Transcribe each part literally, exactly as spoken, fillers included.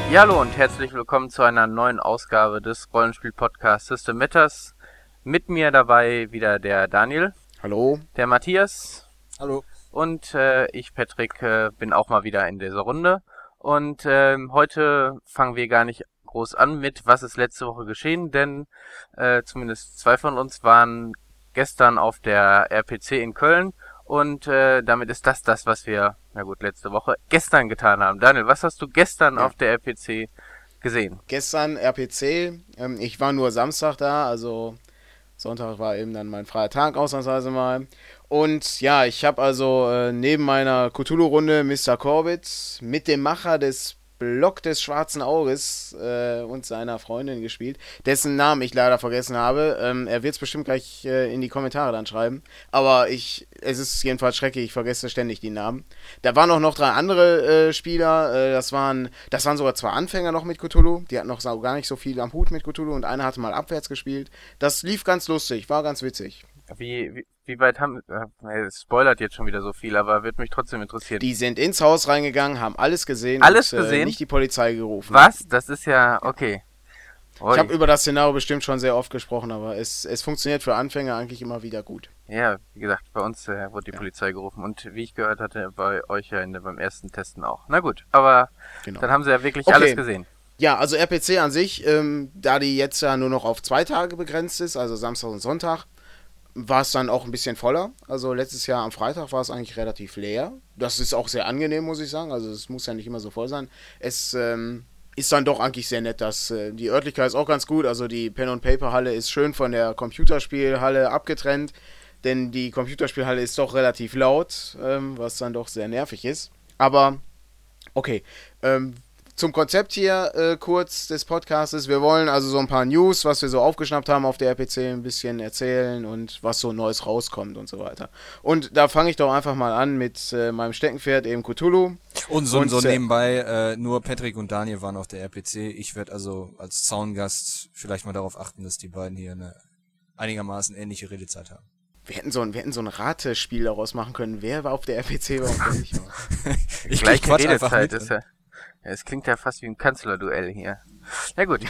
Ja, hallo und herzlich willkommen zu einer neuen Ausgabe des Rollenspiel-Podcasts System Matters. Mit mir dabei wieder der Daniel, Hallo. der Matthias Hallo. und äh, ich, Patrick, äh, bin auch mal wieder in dieser Runde. Und ähm, heute fangen wir gar nicht groß an mit, was ist letzte Woche geschehen, denn äh, zumindest zwei von uns waren gestern auf der R P C in Köln. Und äh, damit ist das das, was wir, na gut, letzte Woche gestern getan haben. Daniel, was hast du gestern Ja. auf der R P C gesehen? Gestern R P C. Ähm, ich war nur Samstag da, also Sonntag war eben dann mein freier Tag ausnahmsweise mal. Und ja, ich habe also äh, neben meiner Cthulhu-Runde Mister Corbett mit dem Macher des Block des Schwarzen Auges äh, und seiner Freundin gespielt, dessen Namen ich leider vergessen habe. Ähm, er wird es bestimmt gleich äh, in die Kommentare dann schreiben. Aber ich, es ist jedenfalls schrecklich, ich vergesse ständig die Namen. Da waren auch noch drei andere äh, Spieler. Äh, das waren, das waren sogar zwei Anfänger noch mit Cthulhu. Die hatten noch so, gar nicht so viel am Hut mit Cthulhu und einer hatte mal abwärts gespielt. Das lief ganz lustig, war ganz witzig. Wie, wie, wie weit haben, äh, es spoilert jetzt schon wieder so viel, aber wird mich trotzdem interessieren. Die sind ins Haus reingegangen, haben alles gesehen Alles und gesehen? Äh, nicht die Polizei gerufen. Was? Das ist ja, okay. Ui. Ich habe über das Szenario bestimmt schon sehr oft gesprochen, aber es, es funktioniert für Anfänger eigentlich immer wieder gut. Ja, wie gesagt, bei uns äh, wurde die Ja. Polizei gerufen und wie ich gehört hatte, bei euch ja in, beim ersten Testen auch. Na gut, aber Genau. dann haben sie ja wirklich Okay. alles gesehen. Ja, also R P C an sich, ähm, da die jetzt ja nur noch auf zwei Tage begrenzt ist, also Samstag und Sonntag, war es dann auch ein bisschen voller. Also letztes Jahr am Freitag war es eigentlich relativ leer. Das ist auch sehr angenehm, muss ich sagen. Also es muss ja nicht immer so voll sein. Es ähm, ist dann doch eigentlich sehr nett, dass äh, die Örtlichkeit ist auch ganz gut. Also die Pen and Paper Halle ist schön von der Computerspielhalle abgetrennt, denn die Computerspielhalle ist doch relativ laut, ähm, was dann doch sehr nervig ist. Aber okay, ähm, zum Konzept hier äh, kurz des Podcastes. Wir wollen also so ein paar News, was wir so aufgeschnappt haben auf der R P C, ein bisschen erzählen und was so Neues rauskommt und so weiter. Und da fange ich doch einfach mal an mit äh, meinem Steckenpferd, eben Cthulhu. Und so, Und, so äh, nebenbei, äh, nur Patrick und Daniel waren auf der R P C. Ich werde also als Zaungast vielleicht mal darauf achten, dass die beiden hier eine einigermaßen ähnliche Redezeit haben. Wir hätten, so ein, wir hätten so ein Ratespiel daraus machen können, wer war auf der R P C war und wer nicht war. Ich Gleiche quatsch einfach Redezeit mit. ist ja. Ja, es klingt ja fast wie ein Kanzlerduell hier. Ja gut.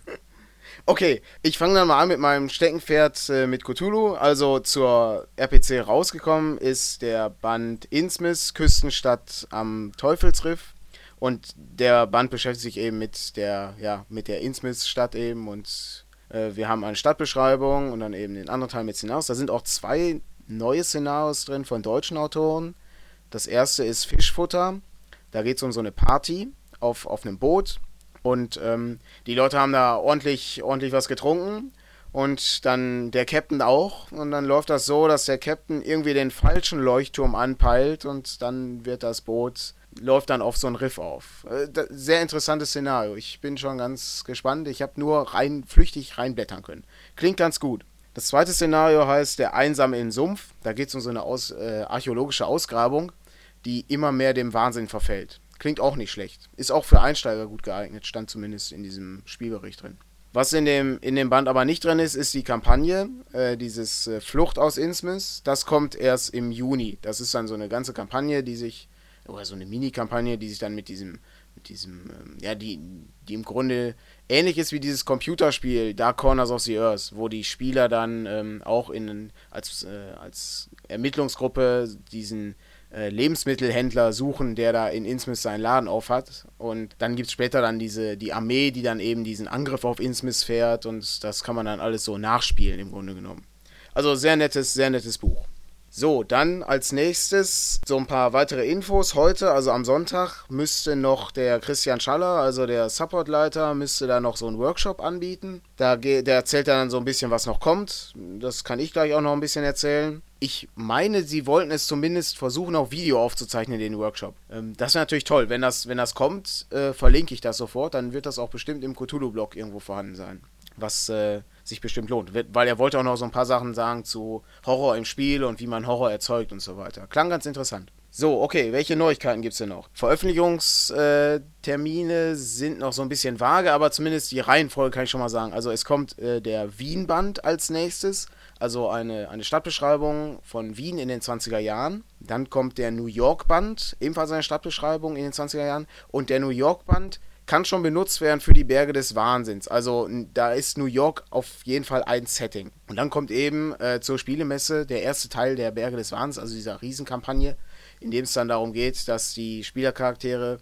Okay, ich fange dann mal an mit meinem Steckenpferd äh, mit Cthulhu. Also zur R P C rausgekommen ist der Band Innsmouth, Küstenstadt am Teufelsriff. Und der Band beschäftigt sich eben mit der, ja, mit der Innsmouth-Stadt eben. Und äh, wir haben eine Stadtbeschreibung und dann eben den anderen Teil mit Szenarios. Da sind auch zwei neue Szenarios drin von deutschen Autoren. Das erste ist Fischfutter. Da geht es um so eine Party auf, auf einem Boot. Und ähm, die Leute haben da ordentlich, ordentlich was getrunken. Und dann der Captain auch. Und dann läuft das so, dass der Captain irgendwie den falschen Leuchtturm anpeilt. Und dann wird das Boot, läuft dann auf so ein Riff auf. Äh, da, sehr interessantes Szenario. Ich bin schon ganz gespannt. Ich habe nur rein, flüchtig reinblättern können. Klingt ganz gut. Das zweite Szenario heißt Der Einsame in Sumpf. Da geht es um so eine Aus, äh, archäologische Ausgrabung, die immer mehr dem Wahnsinn verfällt. Klingt auch nicht schlecht. Ist auch für Einsteiger gut geeignet, stand zumindest in diesem Spielbericht drin. Was in dem, in dem Band aber nicht drin ist, ist die Kampagne, äh, dieses äh, Flucht aus Innsmouth. Das kommt erst im Juni. Das ist dann so eine ganze Kampagne, die sich, oder so eine Mini-Kampagne, die sich dann mit diesem, mit diesem, ähm, ja, die, die im Grunde ähnlich ist wie dieses Computerspiel Dark Corners of the Earth, wo die Spieler dann ähm, auch in, als, äh, als Ermittlungsgruppe diesen Lebensmittelhändler suchen, der da in Innsmouth seinen Laden aufhat. Und dann gibt es später dann diese, die Armee, die dann eben diesen Angriff auf Innsmouth fährt und das kann man dann alles so nachspielen im Grunde genommen. Also sehr nettes, sehr nettes Buch. So, dann als nächstes so ein paar weitere Infos. Heute, also am Sonntag, müsste noch der Christian Schaller, also der Supportleiter, müsste da noch so einen Workshop anbieten. Da, der erzählt dann so ein bisschen, was noch kommt. Das kann ich gleich auch noch ein bisschen erzählen. Ich meine, sie wollten es zumindest versuchen, auf Video aufzuzeichnen, den Workshop. Ähm, das wäre natürlich toll. Wenn das, wenn das kommt, äh, verlinke ich das sofort. Dann wird das auch bestimmt im Cthulhu-Blog irgendwo vorhanden sein. Was äh, sich bestimmt lohnt. Weil er wollte auch noch so ein paar Sachen sagen zu Horror im Spiel und wie man Horror erzeugt und so weiter. Klang ganz interessant. So, okay, welche Neuigkeiten gibt es denn noch? Veröffentlichungstermine sind noch so ein bisschen vage, aber zumindest die Reihenfolge kann ich schon mal sagen. Also es kommt äh, der Wien-Band als nächstes, also eine, eine Stadtbeschreibung von Wien in den zwanziger Jahren. Dann kommt der New York-Band, ebenfalls eine Stadtbeschreibung in den zwanziger Jahren. Und der New York-Band kann schon benutzt werden für die Berge des Wahnsinns. Also da ist New York auf jeden Fall ein Setting. Und dann kommt eben äh, zur Spielemesse der erste Teil der Berge des Wahnsinns, also dieser Riesenkampagne, in dem es dann darum geht, dass die Spielercharaktere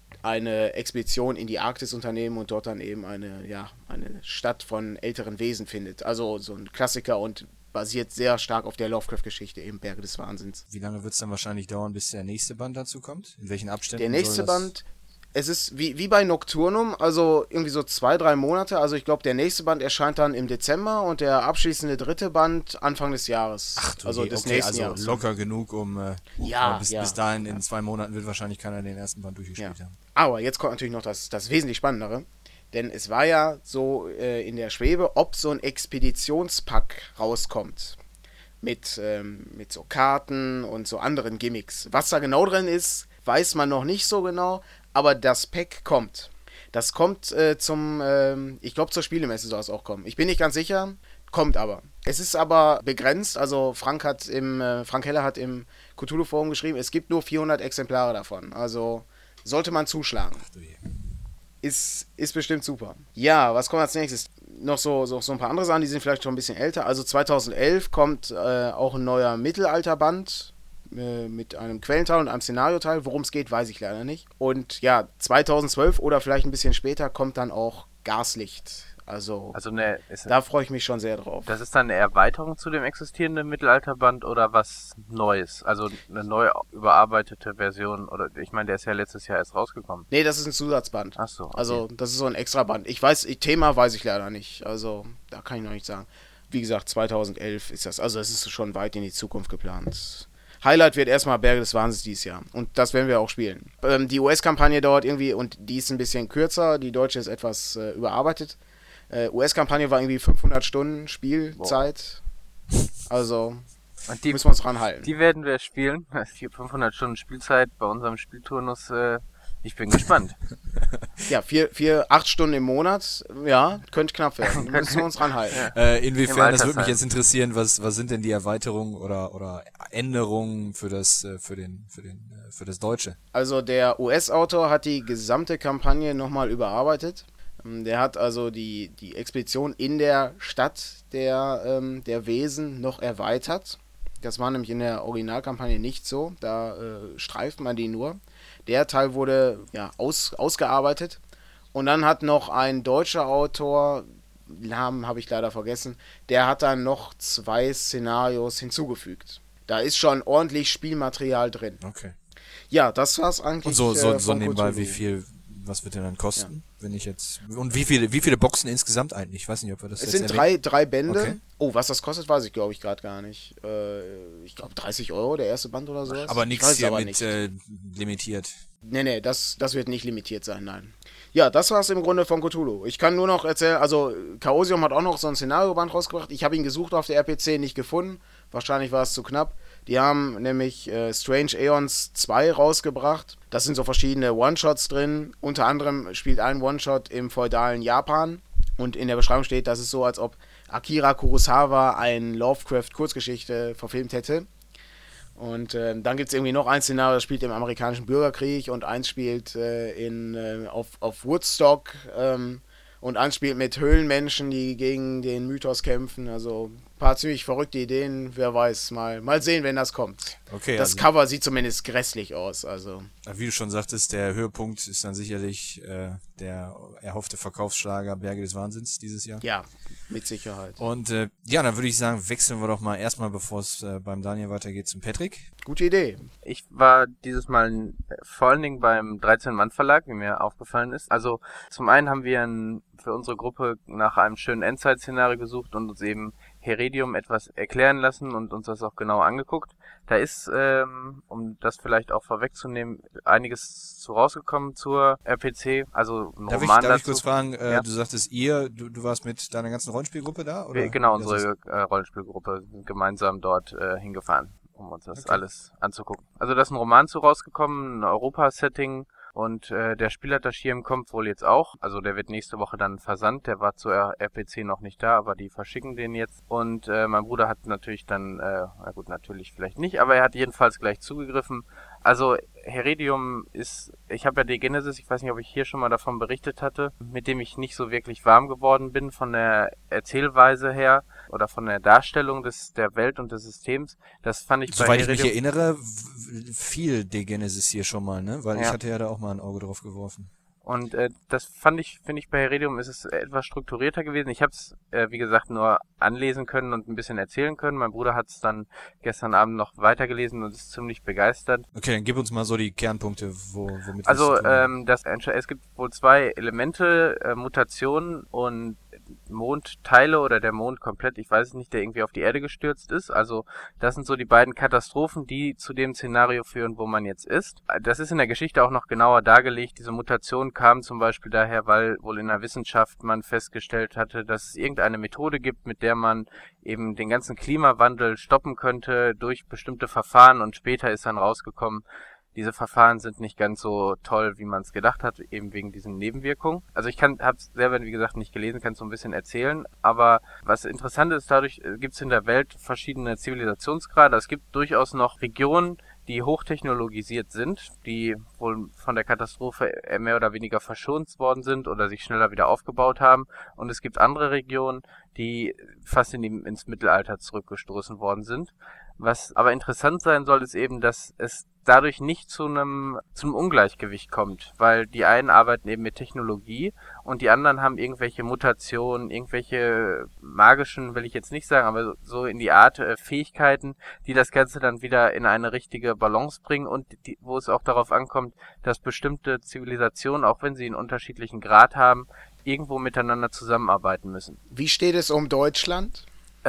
eine Expedition in die Arktis unternehmen und dort dann eben eine, ja, eine Stadt von älteren Wesen findet. Also so ein Klassiker und basiert sehr stark auf der Lovecraft-Geschichte, eben Berge des Wahnsinns. Wie lange wird es dann wahrscheinlich dauern, bis der nächste Band dazu kommt? In welchen Abständen? Der nächste soll das Band, es ist wie, wie bei Nocturnum, also irgendwie so zwei, drei Monate. Also ich glaube, der nächste Band erscheint dann im Dezember und der abschließende dritte Band Anfang des Jahres. Ach du also je, des okay, nächsten also Jahres. locker genug, um äh, Ja, bis, ja, bis dahin ja. in zwei Monaten wird wahrscheinlich keiner den ersten Band durchgespielt Ja. haben. Aber jetzt kommt natürlich noch das, das wesentlich Spannendere. Denn es war ja so äh, in der Schwebe, ob so ein Expeditionspack rauskommt. Mit, ähm, mit so Karten und so anderen Gimmicks. Was da genau drin ist, weiß man noch nicht so genau. Aber das Pack kommt. Das kommt äh, zum, ähm, ich glaube zur Spielemesse soll es auch kommen. Ich bin nicht ganz sicher, kommt aber. Es ist aber begrenzt, also Frank hat im, äh, Frank Heller hat im Cthulhu-Forum geschrieben, es gibt nur vierhundert Exemplare davon. Also sollte man zuschlagen. Ach du je. Ist, ist bestimmt super. Ja, was kommt als nächstes? Noch so, so, so ein paar andere Sachen, die sind vielleicht schon ein bisschen älter. Also zweitausendelf kommt äh, auch ein neuer Mittelalterband äh, mit einem Quellenteil und einem Szenarioteil. Worum es geht, weiß ich leider nicht. Und ja, zweitausendzwölf oder vielleicht ein bisschen später kommt dann auch Gaslicht. Also, Also eine, ist, da freue ich mich schon sehr drauf. das ist dann eine Erweiterung zu dem existierenden Mittelalterband oder was Neues? Also eine neu überarbeitete Version oder ich meine, der ist ja letztes Jahr erst rausgekommen. Nee, das ist ein Zusatzband. Ach so. Okay. Also, das ist so ein Extraband. Ich weiß, ich, Thema weiß ich leider nicht. Also, da kann ich noch nicht sagen. Wie gesagt, zweitausendelf ist das. Also, es ist schon weit in die Zukunft geplant. Highlight wird erstmal Berge des Wahnsinns dieses Jahr. Und das werden wir auch spielen. Ähm, die U S-Kampagne dauert irgendwie, und die ist ein bisschen kürzer. Die deutsche ist etwas äh, überarbeitet. Äh, U S-Kampagne war irgendwie fünfhundert Stunden Spielzeit. Boah. Also, Und die, müssen wir uns dran halten. Die werden wir spielen. fünfhundert Stunden Spielzeit bei unserem Spielturnus. Äh, ich bin gespannt. Ja, vier, vier, acht Stunden im Monat, ja, könnte knapp werden. Müssen wir uns dran halten. Äh, inwiefern, das würde mich Altersheim. jetzt interessieren, was, was sind denn die Erweiterungen oder, oder Änderungen für das, äh, für den, für den, äh, für das Deutsche? Also der U S-Autor hat die gesamte Kampagne nochmal überarbeitet. Der hat also die, die Expedition in der Stadt der, ähm, der Wesen noch erweitert. Das war nämlich in der Originalkampagne nicht so. Da äh, streift man die nur. Der Teil wurde ja aus, ausgearbeitet. Und dann hat noch ein deutscher Autor, Namen habe ich leider vergessen, der hat dann noch zwei Szenarios hinzugefügt. Da ist schon ordentlich Spielmaterial drin. Okay. Ja, das war's eigentlich. Und so, so, äh, so von nebenbei, Cthulhu. wie viel, was wird denn dann kosten, wenn ich jetzt, und wie viele, wie viele Boxen insgesamt eigentlich? Ich weiß nicht, ob wir das Es jetzt sind erwähnen. drei, drei Bände. Okay. Oh, was das kostet, weiß ich glaube ich gerade gar nicht. Äh, ich glaube dreißig Euro, der erste Band oder sowas. Aber Ich nichts weiß hier aber mit nicht. äh, limitiert. Nee, nee, das, das wird nicht limitiert sein, nein. Ja, das war's im Grunde von Cthulhu. Ich kann nur noch erzählen, also Chaosium hat auch noch so ein Szenarioband rausgebracht. Ich habe ihn gesucht auf der R P C, nicht gefunden. Wahrscheinlich war es zu knapp. Die haben nämlich äh, Strange Aeons zwei rausgebracht. Das sind so verschiedene One-Shots drin. Unter anderem spielt ein One-Shot im feudalen Japan. Und in der Beschreibung steht, das ist so, als ob Akira Kurosawa ein Lovecraft-Kurzgeschichte verfilmt hätte. Und äh, dann gibt es irgendwie noch ein Szenario, das spielt im amerikanischen Bürgerkrieg und eins spielt äh, in, äh, auf, auf Woodstock ähm, und eins spielt mit Höhlenmenschen, die gegen den Mythos kämpfen. Also ein paar ziemlich verrückte Ideen, wer weiß. Mal, mal sehen, wenn das kommt. Okay, Das also, Cover sieht zumindest grässlich aus. Also wie du schon sagtest, der Höhepunkt ist dann sicherlich äh, der erhoffte Verkaufsschlager Berge des Wahnsinns dieses Jahr. ja, mit Sicherheit. Und äh, ja, dann würde ich sagen, wechseln wir doch mal erstmal, bevor es äh, beim Daniel weitergeht, zum Patrick. Gute Idee. Ich war dieses Mal äh, vor allen Dingen beim dreizehn-Mann-Verlag, wie mir aufgefallen ist. Also zum einen haben wir ein, für unsere Gruppe nach einem schönen Endzeit-Szenario gesucht und uns eben Heredium etwas erklären lassen und uns das auch genau angeguckt. Da ist, ähm, um das vielleicht auch vorwegzunehmen, einiges zu rausgekommen zur R P C, also ein Darf, Roman ich, darf ich dazu. kurz fragen, äh, Ja. du sagtest ihr, du, du warst mit deiner ganzen Rollenspielgruppe da? Oder? Wir, genau, Wie das ist? unsere äh, Rollenspielgruppe sind gemeinsam dort äh, hingefahren, um uns das Okay. alles anzugucken. Also da ist ein Roman zu rausgekommen, ein Europa-Setting. Und äh, der Spielleiterschirm kommt wohl jetzt auch. Also der wird nächste Woche dann versandt. Der war zur R P C noch nicht da, aber die verschicken den jetzt. Und äh, mein Bruder hat natürlich dann, äh, na gut, natürlich vielleicht nicht, aber er hat jedenfalls gleich zugegriffen Also Heredium ist, ich habe ja die Genesis, ich weiß nicht, ob ich hier schon mal davon berichtet hatte, mit dem ich nicht so wirklich warm geworden bin von der Erzählweise her oder von der Darstellung des der Welt und des Systems. Das fand ich bei Soweit ich mich Heredium, erinnere, w- viel De Genesis hier schon mal, ne? Weil ich ja. hatte ja da auch mal ein Auge drauf geworfen. Und äh, das fand ich, finde ich bei Heredium ist es etwas strukturierter gewesen. Ich habe es, äh, wie gesagt, nur anlesen können und ein bisschen erzählen können. Mein Bruder hat es dann gestern Abend noch weitergelesen und ist ziemlich begeistert. Okay, dann gib uns mal so die Kernpunkte, wo, womit wir Also es zu tun haben. ähm, das, es gibt wohl zwei Elemente, äh, Mutation und Mondteile oder der Mond komplett, ich weiß es nicht, der irgendwie auf die Erde gestürzt ist. Also das sind so die beiden Katastrophen, die zu dem Szenario führen, wo man jetzt ist. Das ist in der Geschichte auch noch genauer dargelegt. Diese Mutation kam zum Beispiel daher, weil wohl in der Wissenschaft man festgestellt hatte, dass es irgendeine Methode gibt, mit der man eben den ganzen Klimawandel stoppen könnte durch bestimmte Verfahren, und später ist dann rausgekommen, diese Verfahren sind nicht ganz so toll, wie man es gedacht hat, eben wegen diesen Nebenwirkungen. Also ich kann, habe es selber, wie gesagt, nicht gelesen, kann es so ein bisschen erzählen. Aber was interessant ist, dadurch gibt es in der Welt verschiedene Zivilisationsgrade. Es gibt durchaus noch Regionen, die hochtechnologisiert sind, die wohl von der Katastrophe mehr oder weniger verschont worden sind oder sich schneller wieder aufgebaut haben. Und es gibt andere Regionen, die fast in die, ins Mittelalter zurückgestoßen worden sind. Was aber interessant sein soll, ist eben, dass es dadurch nicht zu einem zu einem Ungleichgewicht kommt, weil die einen arbeiten eben mit Technologie und die anderen haben irgendwelche Mutationen, irgendwelche magischen, will ich jetzt nicht sagen, aber so in die Art äh, Fähigkeiten, die das Ganze dann wieder in eine richtige Balance bringen und die, wo es auch darauf ankommt, dass bestimmte Zivilisationen, auch wenn sie einen unterschiedlichen Grad haben, irgendwo miteinander zusammenarbeiten müssen. Wie steht es um Deutschland?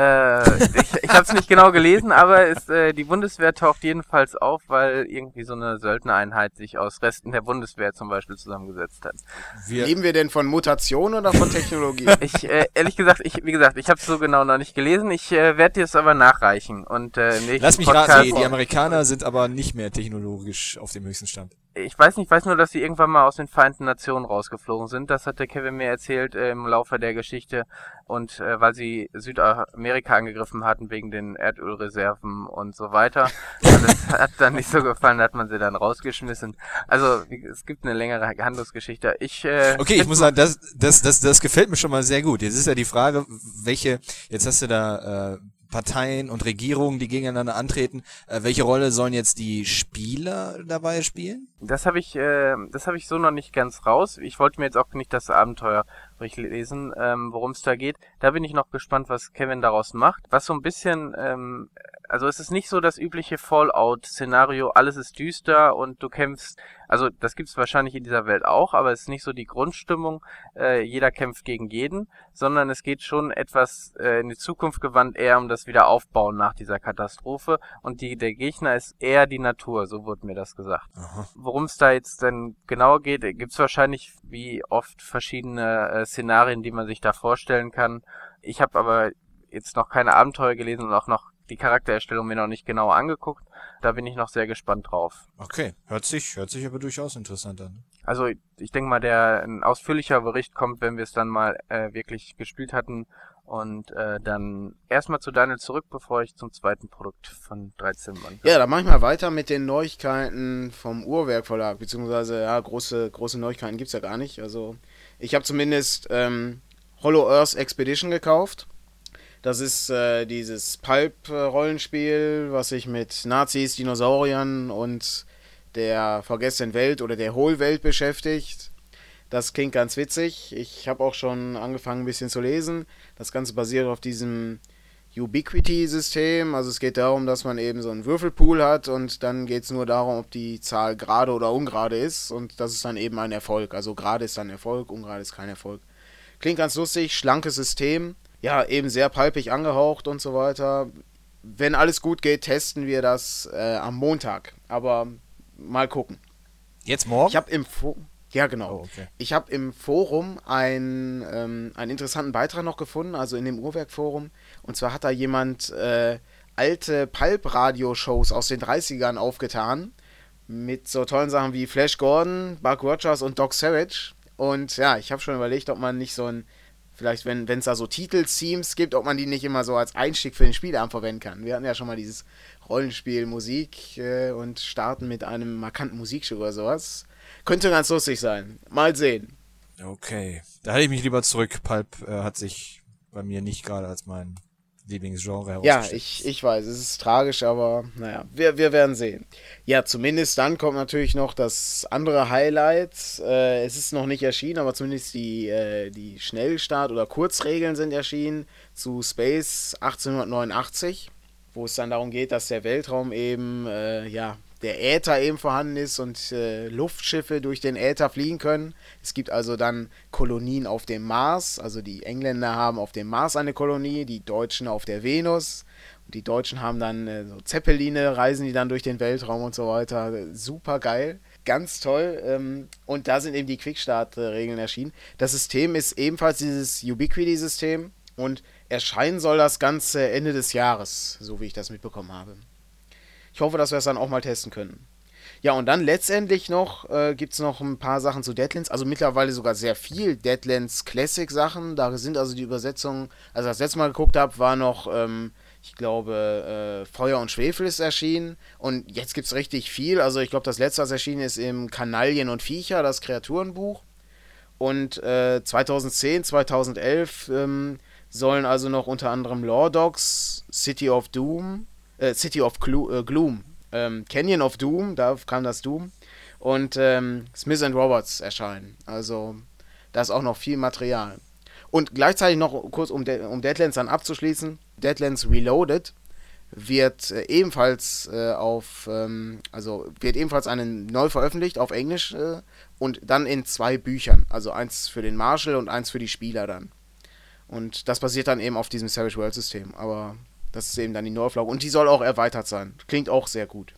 Äh, ich ich habe es nicht genau gelesen, aber es, äh, die Bundeswehr taucht jedenfalls auf, weil irgendwie so eine Söldnereinheit sich aus Resten der Bundeswehr zum Beispiel zusammengesetzt hat. Wir, Leben wir denn von Mutation oder von Technologie? Ich, äh, ehrlich gesagt, ich, wie gesagt, ich habe es so genau noch nicht gelesen. Ich äh, werde dir es aber nachreichen und äh, im nächsten lass mich Podcast. raten, die, die Amerikaner sind aber nicht mehr technologisch auf dem höchsten Stand. Ich weiß nicht, ich weiß nur, dass sie irgendwann mal aus den Vereinten Nationen rausgeflogen sind. Das hat der Kevin mir erzählt äh, im Laufe der Geschichte. Und äh, weil sie Südamerika angegriffen hatten wegen den Erdölreserven und so weiter. Und das hat dann nicht so gefallen, da hat man sie dann rausgeschmissen. Also wie, es gibt eine längere Handlungsgeschichte. Ich, äh, Okay, ich muss sagen, das, das, das, das gefällt mir schon mal sehr gut. Jetzt ist ja die Frage, welche, jetzt hast du da äh, Parteien und Regierungen, die gegeneinander antreten. Äh, welche Rolle sollen jetzt die Spieler dabei spielen? Das habe ich, äh, das habe ich so noch nicht ganz raus. Ich wollte mir jetzt auch nicht das Abenteuer durchlesen, ähm, worum es da geht. Da bin ich noch gespannt, was Kevin daraus macht. Was so ein bisschen, ähm, also es ist nicht so das übliche Fallout-Szenario, alles ist düster und du kämpfst, also das gibt es wahrscheinlich in dieser Welt auch, aber es ist nicht so die Grundstimmung, äh, jeder kämpft gegen jeden, sondern es geht schon etwas äh, in die Zukunft gewandt, eher um das Wiederaufbauen nach dieser Katastrophe, und die, der Gegner ist eher die Natur, so wurde mir das gesagt. Aha. Worum es da jetzt denn genauer geht, gibt es wahrscheinlich wie oft verschiedene äh, Szenarien, die man sich da vorstellen kann. Ich habe aber jetzt noch keine Abenteuer gelesen und auch noch die Charaktererstellung mir noch nicht genauer angeguckt. Da bin ich noch sehr gespannt drauf. Okay, hört sich, hört sich aber durchaus interessant an. Also ich denke mal, der ein ausführlicher Bericht kommt, wenn wir es dann mal äh, wirklich gespielt hatten. Und äh, dann erstmal zu Daniel zurück, bevor ich zum zweiten Produkt von dreizehn Mann. Ja, dann mach ich mal weiter mit den Neuigkeiten vom Uhrwerk Verlag, beziehungsweise, ja, große, große Neuigkeiten gibt's ja gar nicht. Also, ich habe zumindest ähm, Hollow Earth Expedition gekauft. Das ist äh, dieses Pulp-Rollenspiel, was sich mit Nazis, Dinosauriern und der vergessenen Welt oder der Hohlwelt beschäftigt. Das klingt ganz witzig. Ich habe auch schon angefangen, ein bisschen zu lesen. Das Ganze basiert auf diesem Ubiquity-System. Also es geht darum, dass man eben so einen Würfelpool hat und dann geht es nur darum, ob die Zahl gerade oder ungerade ist, und das ist dann eben ein Erfolg. Also gerade ist dann Erfolg, ungerade ist kein Erfolg. Klingt ganz lustig, schlankes System. Ja, eben sehr palpig angehaucht und so weiter. Wenn alles gut geht, testen wir das äh, am Montag. Aber mal gucken. Jetzt morgen? Ich habe im Fo- ja, genau. Oh, okay. Ich habe im Forum ein, ähm, einen interessanten Beitrag noch gefunden, also in dem Uhrwerk-Forum. Und zwar hat da jemand äh, alte Pulp-Radio-Shows aus den dreißigern aufgetan. Mit so tollen Sachen wie Flash Gordon, Buck Rogers und Doc Savage. Und ja, ich habe schon überlegt, ob man nicht so ein Vielleicht, wenn es da so Titelthemes gibt, ob man die nicht immer so als Einstieg für den Spielabend verwenden kann. Wir hatten ja schon mal dieses Rollenspiel, Musik äh, und starten mit einem markanten Musikstück oder sowas. Könnte ganz lustig sein. Mal sehen. Okay, da hätte ich mich lieber zurück. Pulp äh, hat sich bei mir nicht gerade als mein Lieblingsgenre herausgestellt. Ja, ich, ich weiß, es ist tragisch, aber naja, wir, wir werden sehen. Ja, zumindest dann kommt natürlich noch das andere Highlight. Äh, es ist noch nicht erschienen, aber zumindest die, äh, die Schnellstart- oder Kurzregeln sind erschienen zu Space achtzehnhundertneunundachtzig, wo es dann darum geht, dass der Weltraum eben, äh, ja, der Äther eben vorhanden ist und äh, Luftschiffe durch den Äther fliegen können. Es gibt also dann Kolonien auf dem Mars, also die Engländer haben auf dem Mars eine Kolonie, die Deutschen auf der Venus. Und die Deutschen haben dann äh, so Zeppeline, reisen die dann durch den Weltraum und so weiter. Super geil, ganz toll. Ähm, und da sind eben die Quickstart-Regeln erschienen. Das System ist ebenfalls dieses Ubiquity-System und erscheinen soll das Ganze Ende des Jahres, so wie ich das mitbekommen habe. Ich hoffe, dass wir es dann auch mal testen können. Ja, und dann letztendlich noch äh, gibt es noch ein paar Sachen zu Deadlands, also mittlerweile sogar sehr viel Deadlands Classic Sachen. Da sind also die Übersetzungen, also das letzte Mal geguckt habe, war noch, ähm, ich glaube, äh, Feuer und Schwefel ist erschienen. Und jetzt gibt es richtig viel. Also ich glaube, das letzte, was erschienen ist, im Kanalien und Viecher, das Kreaturenbuch. Und äh, zweitausendzehn, zweitausendelf ähm, sollen also noch unter anderem Lore Dogs, City of Doom, äh, City of Glo- äh, Gloom, ähm, Canyon of Doom, da kam das Doom, und ähm, Smith and Roberts erscheinen. Also da ist auch noch viel Material. Und gleichzeitig noch kurz, um, De- um Deadlands dann abzuschließen, Deadlands Reloaded wird äh, ebenfalls äh, auf, ähm, also wird ebenfalls eine neu veröffentlicht auf Englisch äh, und dann in zwei Büchern. Also eins für den Marshall und eins für die Spieler dann. Und das basiert dann eben auf diesem Savage World System. Aber das ist eben dann die Neuauflage. Und die soll auch erweitert sein. Klingt auch sehr gut.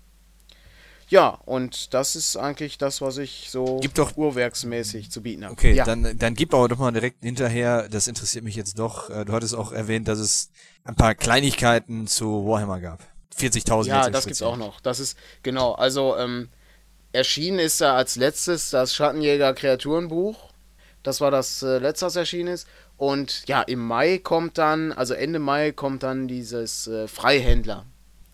Ja, und das ist eigentlich das, was ich so Gibt doch- uhrwerksmäßig zu bieten habe. Okay, ja. dann, dann gib aber doch mal direkt hinterher, das interessiert mich jetzt doch. äh, Du hattest auch erwähnt, dass es ein paar Kleinigkeiten zu Warhammer gab. vierzigtausend Ja, jetzt im das gibt's Speziellen. auch noch. Das ist, genau, also ähm, erschienen ist da als letztes das Schattenjäger-Kreaturenbuch. Das war das äh, letzte, was erschienen ist. Und ja, im Mai kommt dann, also Ende Mai kommt dann dieses äh, Freihändler,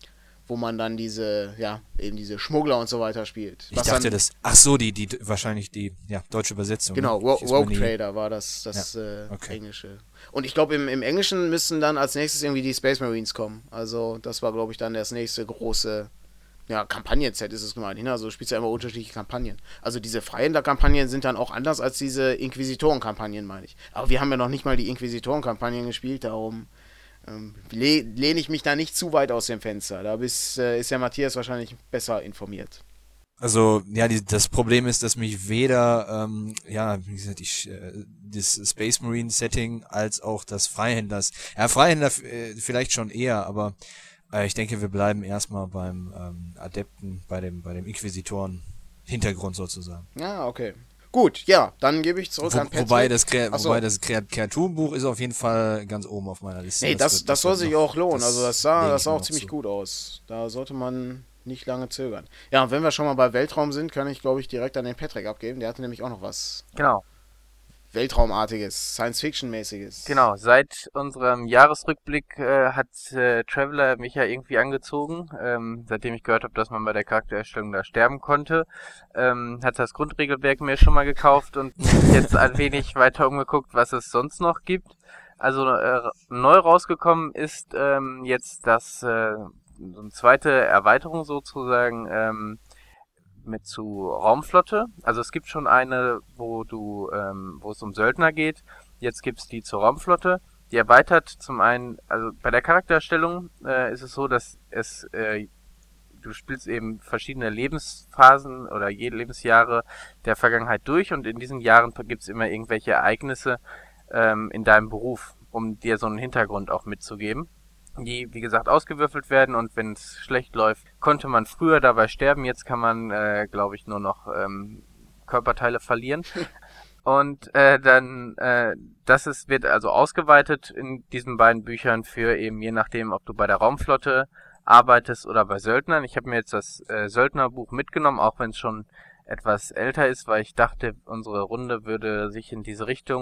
wo man dann diese, ja, eben diese Schmuggler und so weiter spielt. Ich Was dachte dann, das, ach so, die, die, wahrscheinlich die, ja, deutsche Übersetzung. Genau, ne? Ro- Ist mir Rogue nie- Trader war das, das Ja, äh, okay. Englische. Und ich glaube, im, im Englischen müssen dann als nächstes irgendwie die Space Marines kommen. Also das war, glaube ich, dann das nächste große, ja, Kampagnen-Set ist es gemeint. Also du spielst ja immer unterschiedliche Kampagnen. Also diese Freihändler-Kampagnen sind dann auch anders als diese Inquisitoren-Kampagnen, meine ich. Aber wir haben ja noch nicht mal die Inquisitoren-Kampagnen gespielt, darum ähm, le- lehne ich mich da nicht zu weit aus dem Fenster. Da bist, äh, ist ja Matthias wahrscheinlich besser informiert. Also, ja, die, das Problem ist, dass mich weder, ähm, ja, wie gesagt, ich, äh, das Space Marine Setting als auch das Freihändlers, ja, Freihändler äh, vielleicht schon eher, aber äh, ich denke, wir bleiben erstmal beim ähm, Adepten, bei dem, bei dem Inquisitoren Hintergrund sozusagen. Ja, okay. Gut, ja, dann gebe ich zurück Wo, an Patrick. wobei das, Kre Ach so. wobei das Kre Kreaturenbuch ist auf jeden Fall ganz oben auf meiner Liste. Nee, das, das, wird- soll wird sich noch- auch lohnen. Also das sah, lege das ich sah mir auch noch ziemlich zu. gut aus. Da sollte man nicht lange zögern. Ja, und wenn wir schon mal bei Weltraum sind, kann ich, glaube ich, direkt an den Patrick abgeben. Der hatte nämlich auch noch was Genau, Weltraumartiges, Science-Fiction-mäßiges. genau. Seit unserem Jahresrückblick äh, hat äh, Traveler mich ja irgendwie angezogen. Ähm, seitdem ich gehört habe, dass man bei der Charaktererstellung da sterben konnte, ähm, hat das Grundregelwerk mir schon mal gekauft und mich jetzt ein wenig weiter umgeguckt, was es sonst noch gibt. Also äh, neu rausgekommen ist ähm, jetzt das äh, so eine zweite Erweiterung sozusagen ähm, mit zu Raumflotte. Also es gibt schon eine, wo du, ähm, wo es um Söldner geht. Jetzt gibt's die zur Raumflotte. Die erweitert zum einen, also bei der Charaktererstellung äh, ist es so, dass es, äh, du spielst eben verschiedene Lebensphasen oder je Lebensjahre der Vergangenheit durch und in diesen Jahren gibt's immer irgendwelche Ereignisse ähm, in deinem Beruf, um dir so einen Hintergrund auch mitzugeben, die, wie gesagt, ausgewürfelt werden und wenn es schlecht läuft, konnte man früher dabei sterben, jetzt kann man, äh, glaube ich, nur noch ähm, Körperteile verlieren. Und äh, dann, äh, das ist, wird also ausgeweitet in diesen beiden Büchern für eben, je nachdem, ob du bei der Raumflotte arbeitest oder bei Söldnern. Ich habe mir jetzt das äh, Söldnerbuch mitgenommen, auch wenn es schon etwas älter ist, weil ich dachte, unsere Runde würde sich in diese Richtung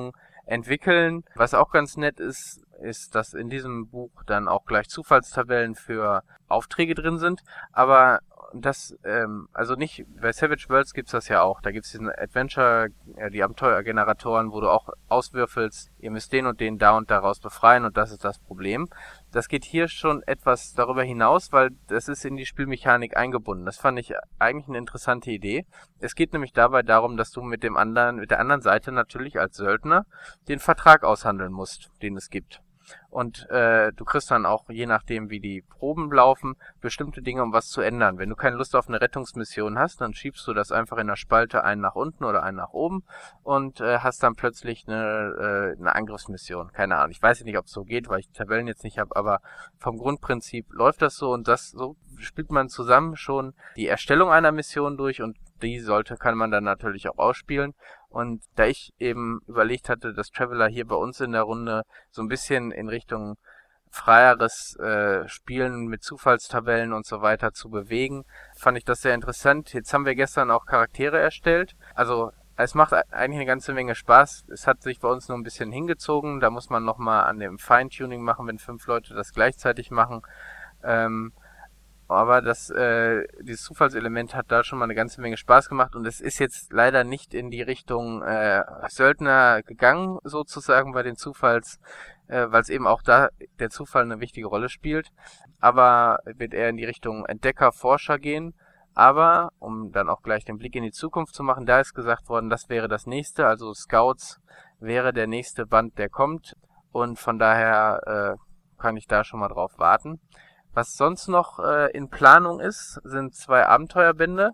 entwickeln. Was auch ganz nett ist, ist, dass in diesem Buch dann auch gleich Zufallstabellen für Aufträge drin sind, aber das, ähm, also nicht, bei Savage Worlds gibt's das ja auch. Da gibt's diesen Adventure, äh, die Abenteuergeneratoren, wo du auch auswürfelst, ihr müsst den und den da und daraus befreien und das ist das Problem. Das geht hier schon etwas darüber hinaus, weil das ist in die Spielmechanik eingebunden. Das fand ich eigentlich eine interessante Idee. Es geht nämlich dabei darum, dass du mit dem anderen, mit der anderen Seite natürlich als Söldner den Vertrag aushandeln musst, den es gibt. Und äh, du kriegst dann auch, je nachdem wie die Proben laufen, bestimmte Dinge, um was zu ändern. Wenn du keine Lust auf eine Rettungsmission hast, dann schiebst du das einfach in der Spalte einen nach unten oder einen nach oben und äh, hast dann plötzlich eine, äh, eine Angriffsmission. Keine Ahnung, ich weiß nicht, ob es so geht, weil ich die Tabellen jetzt nicht habe, aber vom Grundprinzip läuft das so und das so spielt man zusammen schon die Erstellung einer Mission durch und die sollte, kann man dann natürlich auch ausspielen. Und da ich eben überlegt hatte, dass Traveller hier bei uns in der Runde so ein bisschen in Richtung freieres äh, Spielen mit Zufallstabellen und so weiter zu bewegen, fand ich das sehr interessant. Jetzt haben wir gestern auch Charaktere erstellt. Also es macht eigentlich eine ganze Menge Spaß. Es hat sich bei uns nur ein bisschen hingezogen. Da muss man nochmal an dem Feintuning machen, wenn fünf Leute das gleichzeitig machen. Ähm, Aber das, äh, dieses Zufallselement hat da schon mal eine ganze Menge Spaß gemacht und es ist jetzt leider nicht in die Richtung äh, Söldner gegangen, sozusagen bei den Zufalls, äh, weil es eben auch da der Zufall eine wichtige Rolle spielt. Aber wird eher in die Richtung Entdecker, Forscher gehen. Aber, um dann auch gleich den Blick in die Zukunft zu machen, da ist gesagt worden, das wäre das nächste, also Scouts wäre der nächste Band, der kommt. Und von daher äh, kann ich da schon mal drauf warten. Was sonst noch äh, in Planung ist, sind zwei Abenteuerbände,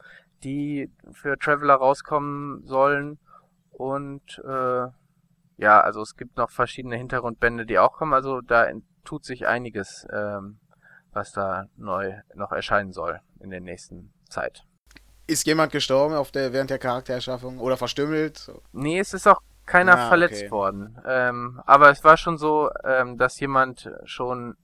die für Traveller rauskommen sollen. Und äh, ja, also es gibt noch verschiedene Hintergrundbände, die auch kommen. Also da tut sich einiges, ähm, was da neu noch erscheinen soll in der nächsten Zeit. Ist jemand gestorben auf der, während der Charaktererschaffung oder verstümmelt? Nee, es ist auch keiner Ah, verletzt okay. worden. Ähm, aber es war schon so, ähm, dass jemand schon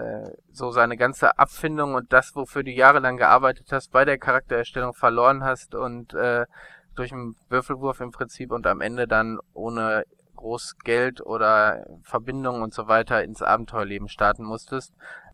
so seine ganze Abfindung und das, wofür du jahrelang gearbeitet hast, bei der Charaktererstellung verloren hast und äh, durch einen Würfelwurf im Prinzip und am Ende dann ohne groß Geld oder Verbindung und so weiter ins Abenteuerleben starten musstest.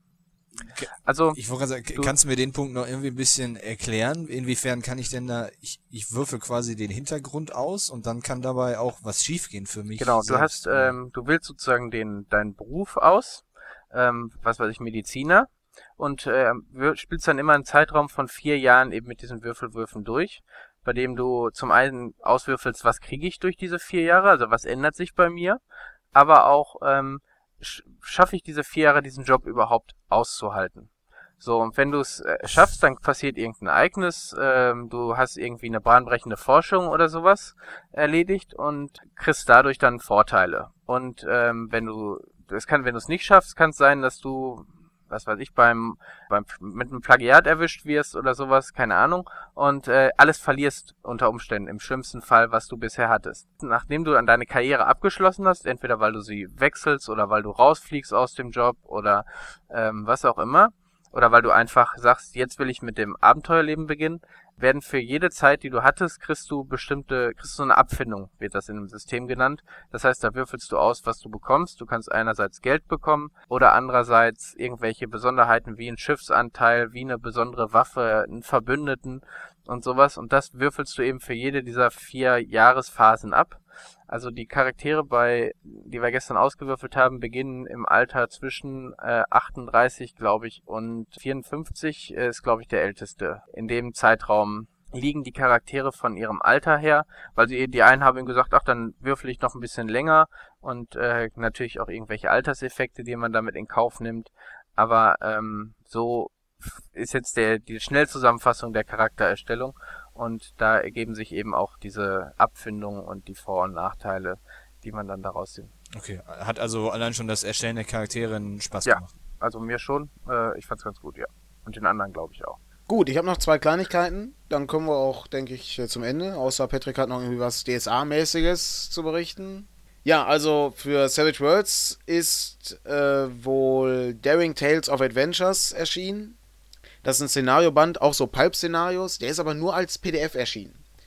Also Ich wollte gerade sagen, du- kannst du mir den Punkt noch irgendwie ein bisschen erklären? Inwiefern kann ich denn da, ich, ich würfel quasi den Hintergrund aus und dann kann dabei auch was schiefgehen für mich. Genau, du selbst, hast, oder? ähm, du wählst sozusagen den deinen Beruf aus, ähm, was weiß ich, Mediziner, und äh, wir- spielst dann immer einen Zeitraum von vier Jahren eben mit diesen Würfelwürfen durch, bei dem du zum einen auswürfelst, was kriege ich durch diese vier Jahre, also was ändert sich bei mir, aber auch ähm, sch- schaffe ich diese vier Jahre diesen Job überhaupt auszuhalten. So, und wenn du es äh, schaffst, dann passiert irgendein Ereignis, ähm, du hast irgendwie eine bahnbrechende Forschung oder sowas erledigt und kriegst dadurch dann Vorteile. Und ähm, wenn du, das kann, wenn du es nicht schaffst, kann es sein, dass du, was weiß ich, beim, beim mit einem Plagiat erwischt wirst oder sowas, keine Ahnung, und äh, alles verlierst unter Umständen, im schlimmsten Fall, was du bisher hattest. Nachdem du an deine Karriere abgeschlossen hast, entweder weil du sie wechselst oder weil du rausfliegst aus dem Job oder ähm, was auch immer, oder weil du einfach sagst, jetzt will ich mit dem Abenteuerleben beginnen, werden für jede Zeit, die du hattest, kriegst du bestimmte, kriegst du eine Abfindung, wird das in dem System genannt. Das heißt, da würfelst du aus, was du bekommst. Du kannst einerseits Geld bekommen oder andererseits irgendwelche Besonderheiten wie ein Schiffsanteil, wie eine besondere Waffe, einen Verbündeten und sowas. Und das würfelst du eben für jede dieser vier Jahresphasen ab. Also die Charaktere, bei die wir gestern ausgewürfelt haben, beginnen im Alter zwischen äh, achtunddreißig, glaube ich, und vierundfünfzig äh, ist, glaube ich, der älteste. In dem Zeitraum liegen die Charaktere von ihrem Alter her, weil sie die einen haben ihm gesagt, ach, dann würfel ich noch ein bisschen länger und äh, natürlich auch irgendwelche Alterseffekte, die man damit in Kauf nimmt. Aber ähm, so ist jetzt der die Schnellzusammenfassung der Charaktererstellung. Und da ergeben sich eben auch diese Abfindungen und die Vor- und Nachteile, die man dann daraus sieht. Okay, hat also allein schon das Erstellen der Charaktere einen Spaß Ja. gemacht. Also mir schon, äh, ich fand's ganz gut, ja. Und den anderen glaube ich auch. Gut, ich habe noch zwei Kleinigkeiten. Dann kommen wir auch, denke ich, zum Ende. Außer Patrick hat noch irgendwie was D S A-mäßiges zu berichten. Ja, also für Savage Worlds ist äh, wohl Daring Tales of Adventures erschienen. Das ist ein Szenarioband, auch so Pulp-Szenarios. Der ist aber nur als P D F erschienen.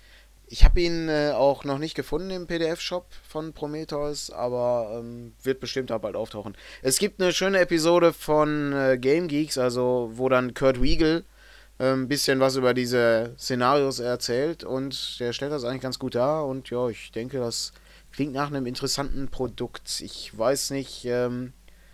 Ich habe ihn äh, auch noch nicht gefunden im P D F-Shop von Prometheus, aber ähm, wird bestimmt auch bald auftauchen. Es gibt eine schöne Episode von äh, Game Geeks, also wo dann Kurt Weigel ein ähm, bisschen was über diese Szenarios erzählt und der stellt das eigentlich ganz gut dar und ja, ich denke, das klingt nach einem interessanten Produkt. Ich weiß nicht, ähm,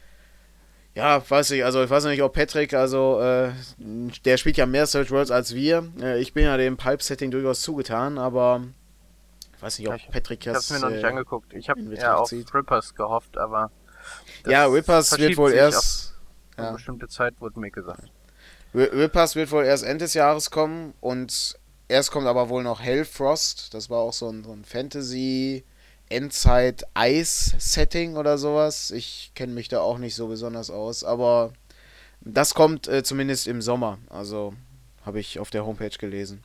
ja, weiß ich, also ich weiß nicht, ob Patrick, also äh, der spielt ja mehr Search Worlds als wir. Äh, ich bin ja dem Pipe-Setting durchaus zugetan, aber ich weiß nicht, Ja, ob ich, Patrick ich habe es mir das noch nicht äh, angeguckt. Ich habe in eher Betracht auf zieht. Rippers gehofft, aber Ja, das Rippers wird verschiebt wohl sich auf erst. eine Ja, bestimmte Zeit, wurde mir gesagt. Rippers wird wohl erst Ende des Jahres kommen und erst kommt aber wohl noch Hellfrost. Das war auch so ein, so ein Fantasy Endzeit Eis Setting oder sowas. Ich kenne mich da auch nicht so besonders aus, aber das kommt äh, zumindest im Sommer. Also habe ich auf der Homepage gelesen.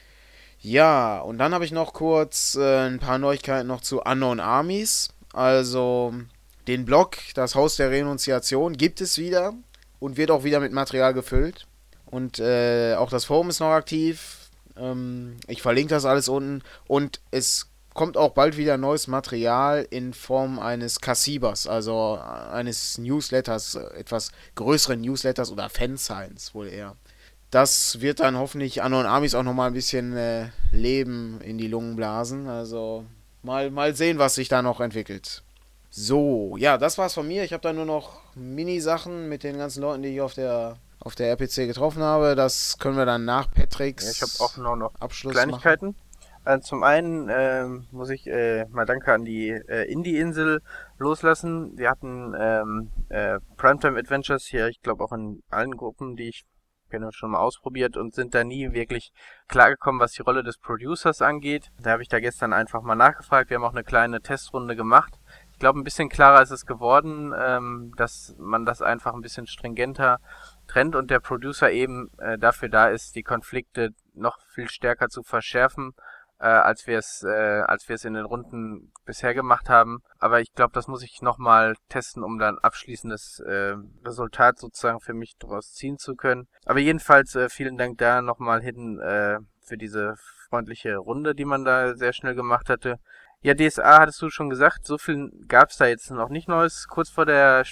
Ja, und dann habe ich noch kurz äh, ein paar Neuigkeiten noch zu Unknown Armies. Also den Blog, das Haus der Renunziation, gibt es wieder und wird auch wieder mit Material gefüllt. Und äh, auch das Forum ist noch aktiv. Ähm, ich verlinke das alles unten. Und es kommt auch bald wieder neues Material in Form eines Kassibers, also eines Newsletters, etwas größeren Newsletters oder Fansigns wohl eher. Das wird dann hoffentlich Unknown Armies auch nochmal ein bisschen äh, Leben in die Lungen blasen. Also mal, mal sehen, was sich da noch entwickelt. So, ja, das war's von mir. Ich habe da nur noch Mini-Sachen mit den ganzen Leuten, die ich auf der, auf der R P C getroffen habe. Das können wir dann nach Patricks Ja, ich habe auch noch, noch Abschluss Kleinigkeiten. machen. Äh, zum einen ähm, muss ich äh, mal Danke an die äh, Indie-Insel loslassen. Wir hatten ähm, äh, Primetime Adventures hier, ich glaube auch in allen Gruppen, die ich kenne, schon mal ausprobiert und sind da nie wirklich klargekommen, was die Rolle des Producers angeht. Da habe ich da gestern einfach mal nachgefragt. Wir haben auch eine kleine Testrunde gemacht. Ich glaube, ein bisschen klarer ist es geworden, ähm, dass man das einfach ein bisschen stringenter trennt und der Producer eben äh, dafür da ist, die Konflikte noch viel stärker zu verschärfen, äh, als wir es äh, als wir es in den Runden bisher gemacht haben. Aber ich glaube, das muss ich nochmal testen, um dann abschließendes äh, Resultat sozusagen für mich daraus ziehen zu können. Aber jedenfalls äh, vielen Dank da nochmal hin äh, für diese freundliche Runde, die man da sehr schnell gemacht hatte. Ja, D S A hattest du schon gesagt, so viel gab's da jetzt noch nicht Neues. Kurz vor der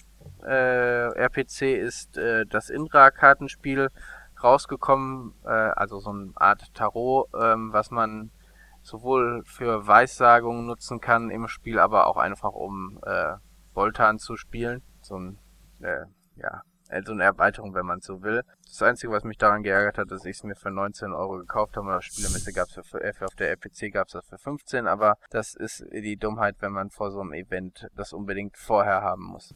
äh, R P C ist äh, das Indra-Kartenspiel rausgekommen, äh, also so eine Art Tarot, ähm, was man sowohl für Weissagungen nutzen kann im Spiel, aber auch einfach um äh, Voltan zu spielen. So ein, äh, ja, so eine Erweiterung, wenn man so will. Das Einzige, was mich daran geärgert hat, ist, dass ich es mir für neunzehn Euro gekauft habe. Auf Spielemesse gab es für, für auf der R P C gab es das für fünfzehn, aber das ist die Dummheit, wenn man vor so einem Event das unbedingt vorher haben muss.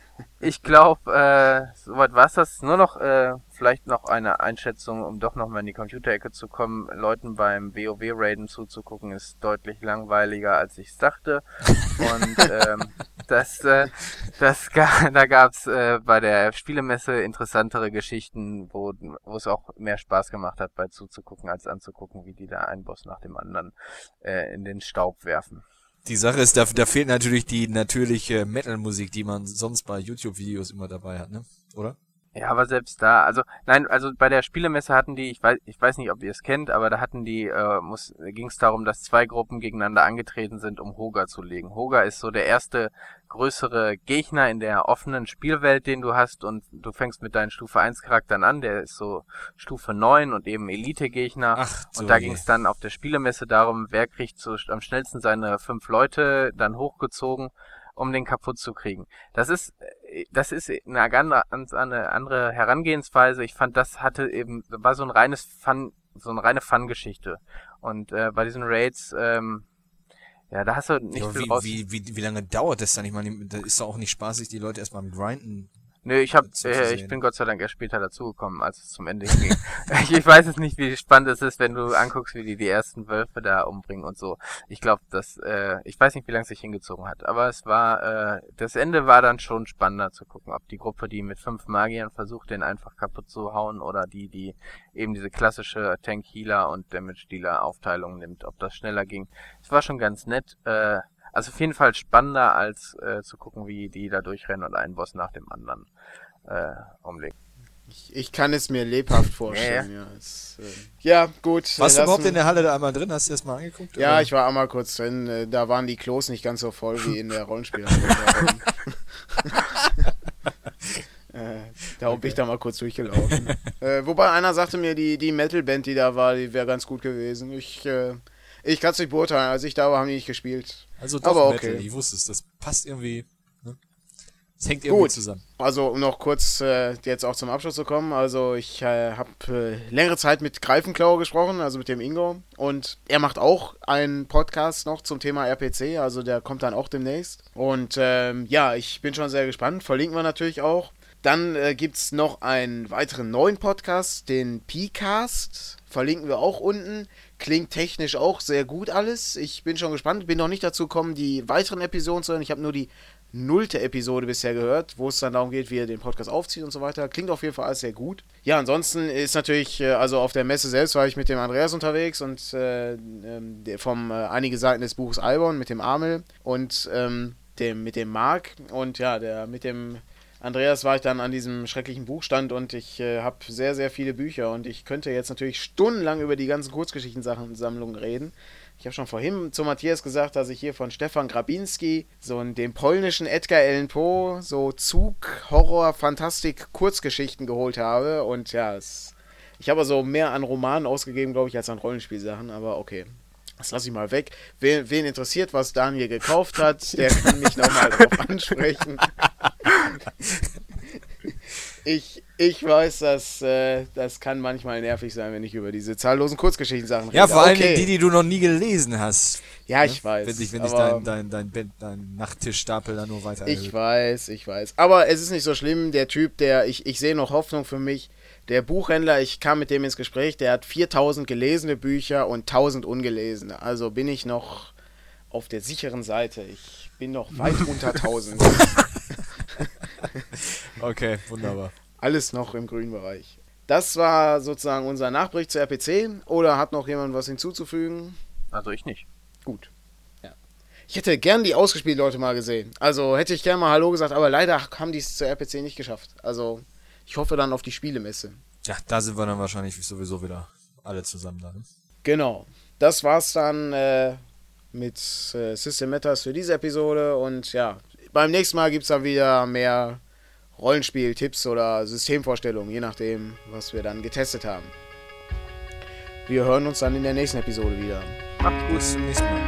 Ich glaube, äh, soweit war's das. Nur noch, äh, vielleicht noch eine Einschätzung, um doch nochmal in die Computerecke zu kommen. Leuten beim WoW-Raiden zuzugucken, ist deutlich langweiliger, als ich dachte. Und ähm, das, äh, das, da gab's äh, bei der Spielemesse interessantere Geschichten, wo wo es auch mehr Spaß gemacht hat, bei zuzugucken, als anzugucken, wie die da einen Boss nach dem anderen äh, in den Staub werfen. Die Sache ist, da, da fehlt natürlich die natürliche Metal-Musik, die man sonst bei YouTube-Videos immer dabei hat, ne? Oder? Ja, aber selbst da, also nein, also bei der Spielemesse hatten die, ich weiß, ich weiß nicht, ob ihr es kennt, aber da hatten die, äh, muss, ging es darum, dass zwei Gruppen gegeneinander angetreten sind, um Hoga zu legen. Hoga ist so der erste größere Gegner in der offenen Spielwelt, den du hast, und du fängst mit deinen Stufe eins Charakteren an, der ist so Stufe neun und eben Elite-Gegner. Ach, so und da je. ging es dann auf der Spielemesse darum, wer kriegt so am schnellsten seine fünf Leute dann hochgezogen, um den kaputt zu kriegen. Das ist, das ist eine ganz eine andere Herangehensweise. Ich fand, das hatte eben, war so ein reines Fun, so eine reine Fun-Geschichte. Und äh, bei diesen Raids, ähm, ja, da hast du nicht Ja, viel wie, raus. wie, wie, wie lange dauert das dann? Ich meine, da ist doch auch nicht spaßig, die Leute erstmal mit Grinden. Nö, ich hab, zu äh, ich sehen. bin Gott sei Dank erst später dazugekommen, als es zum Ende ging. ich, ich weiß es nicht, wie spannend es ist, wenn du anguckst, wie die die ersten Wölfe da umbringen und so. Ich glaube, dass, äh, ich weiß nicht, wie lange es sich hingezogen hat, aber es war, äh, das Ende war dann schon spannender zu gucken, ob die Gruppe, die mit fünf Magiern versucht, den einfach kaputt zu hauen, oder die, die eben diese klassische Tank-Healer und Damage-Dealer-Aufteilung nimmt, ob das schneller ging. Es war schon ganz nett, äh, also auf jeden Fall spannender, als äh, zu gucken, wie die da durchrennen und einen Boss nach dem anderen äh, umlegen. Ich, ich kann es mir lebhaft vorstellen, ja. Ja, es, äh, ja gut. Warst du überhaupt in der Halle da einmal drin? Hast du das mal angeguckt? Ja, oder? ich war einmal kurz drin. äh, Da waren die Klos nicht ganz so voll wie in der Rollenspielhalle. äh, da bin ich da mal kurz durchgelaufen. äh, wobei einer sagte mir, die, die Metal-Band, die da war, die wäre ganz gut gewesen. Ich, äh, ich kann es nicht beurteilen. Als ich da war, haben die nicht gespielt. Also doch Aber Metal, okay. ich wusste es. Das passt irgendwie. Ne? Das hängt irgendwie Gut. zusammen. Also um noch kurz äh, jetzt auch zum Abschluss zu kommen, also ich äh, habe äh, längere Zeit mit Greifenklaue gesprochen, also mit dem Ingo, und er macht auch einen Podcast noch zum Thema R P C, also der kommt dann auch demnächst. Und ähm, ja, ich bin schon sehr gespannt, verlinken wir natürlich auch. Dann äh, gibt es noch einen weiteren neuen Podcast, den P-Cast, verlinken wir auch unten. Klingt technisch auch sehr gut alles. Ich bin schon gespannt, bin noch nicht dazu gekommen, die weiteren Episoden zu hören. Ich habe nur die nullte Episode bisher gehört, wo es dann darum geht, wie er den Podcast aufzieht und so weiter. Klingt auf jeden Fall alles sehr gut. Ja, ansonsten ist natürlich, äh, also auf der Messe selbst war ich mit dem Andreas unterwegs und äh, ähm, der vom äh, einige Seiten des Buches Albon mit dem Amel und ähm, dem, mit dem Marc und ja, der mit dem Andreas war ich dann an diesem schrecklichen Buchstand und ich äh, habe sehr, sehr viele Bücher und ich könnte jetzt natürlich stundenlang über die ganzen Kurzgeschichtensammlungen reden. Ich habe schon vorhin zu Matthias gesagt, dass ich hier von Stefan Grabinski so den polnischen Edgar Allan Poe so Zug, Horror, Fantastik, Kurzgeschichten geholt habe. Und ja, es, ich habe also mehr an Romanen ausgegeben, glaube ich, als an Rollenspielsachen. Aber okay, das lasse ich mal weg. Wen, wen interessiert, was Daniel gekauft hat, der kann mich nochmal drauf ansprechen. Ich, ich weiß, dass äh, das kann manchmal nervig sein, wenn ich über diese zahllosen Kurzgeschichten-Sachen rede. Ja, vor allem okay. die, die du noch nie gelesen hast. Ja, ich weiß. Wenn sich, wenn sich aber dein, dein, dein, Bett, dein Nachttischstapel dann nur weiter ich erhöht. weiß, ich weiß. Aber es ist nicht so schlimm. Der Typ, der, ich, ich sehe noch Hoffnung für mich. Der Buchhändler, ich kam mit dem ins Gespräch, der hat viertausend gelesene Bücher und tausend ungelesene. Also bin ich noch auf der sicheren Seite. Ich bin noch weit unter tausend. Okay, wunderbar. Alles noch im grünen Bereich. Das war sozusagen unser Nachbericht zur R P C. Oder hat noch jemand was hinzuzufügen? Also ich nicht. Gut. Ja. Ich hätte gern die ausgespielt Leute mal gesehen. Also hätte ich gern mal Hallo gesagt, aber leider haben die es zur R P C nicht geschafft. Also ich hoffe dann auf die Spielemesse. Ja, da sind wir dann wahrscheinlich sowieso wieder alle zusammen da. Ne? Genau. Das war's dann äh, mit äh, System Matters für diese Episode. Und ja, beim nächsten Mal gibt es dann wieder mehr Rollenspiel-Tipps oder Systemvorstellungen, je nachdem, was wir dann getestet haben. Wir hören uns dann in der nächsten Episode wieder. Macht's gut. Bis zum nächsten Mal.